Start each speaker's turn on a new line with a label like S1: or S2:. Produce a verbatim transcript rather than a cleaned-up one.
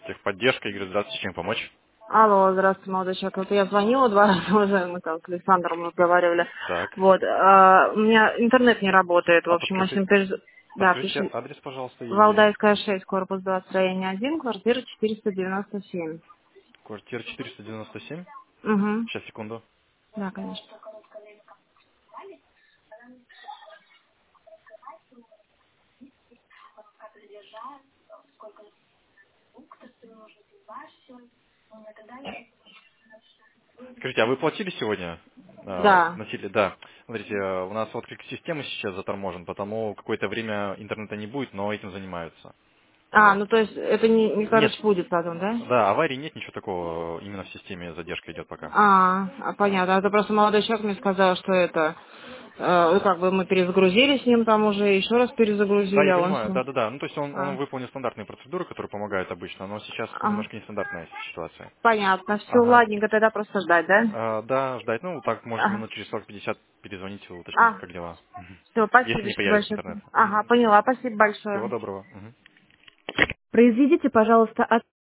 S1: Техподдержка, Игорь, здравствуйте, чем помочь?
S2: Алло, здравствуйте, молодой человек. Вот я звонила два раза уже, мы там с Александром разговаривали.
S1: Так.
S2: Вот, а, у меня интернет не работает, в
S1: А
S2: общем, мы с
S1: подскажите,
S2: ним перез- Да,
S1: подскажите
S2: пишем.
S1: адрес, пожалуйста, и
S2: Валдайская шесть, корпус два, строение один, квартира четыреста девяносто семь.
S1: квартира четыреста девяносто семь.
S2: Угу.
S1: Сейчас, секунду.
S2: Да, конечно.
S1: Скажите, а вы платили сегодня? А,
S2: Да.
S1: Носили, да. Смотрите, э, у нас отклик системы сейчас заторможен, потому какое-то время интернета не будет, но этим занимаются.
S2: А,
S1: Вот.
S2: ну то есть это не, не
S1: Нет,
S2: короче, будет потом, да?
S1: да, аварии нет, ничего такого, именно в системе задержка идет пока.
S2: А, а, понятно. Это просто молодой человек мне сказал, что это, э, ну, как бы мы перезагрузили с ним там уже, еще раз
S1: Да,
S2: перезагрузили,
S1: я
S2: а он
S1: понимаю,
S2: все.
S1: да-да-да. Ну, то есть он, он
S2: А,
S1: выполнил стандартные процедуры, которые помогают обычно, но сейчас
S2: ага.
S1: немножко нестандартная ситуация.
S2: Понятно. Все,
S1: Ага.
S2: ладненько, тогда просто ждать, да?
S1: А, да, ждать. Ну, так, может,
S2: Ага.
S1: минут через сорок-пятьдесят перезвоните, уточните,
S2: А,
S1: как дела. Мгм.
S2: все,
S1: Если
S2: спасибо
S1: не появится
S2: большое.
S1: интернет. Мгм.
S2: Ага, поняла, спасибо
S1: Всего
S2: большое.
S1: доброго. Мгм.
S2: Произведите, пожалуйста,